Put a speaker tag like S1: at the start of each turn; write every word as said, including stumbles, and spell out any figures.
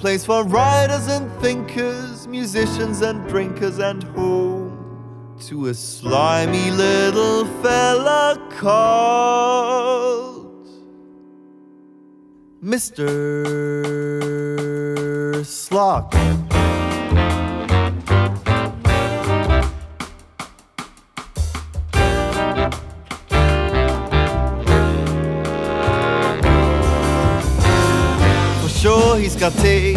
S1: place for writers and thinkers, musicians and drinkers, and home to a slimy little fella called Mister Slock. For sure he's got taste,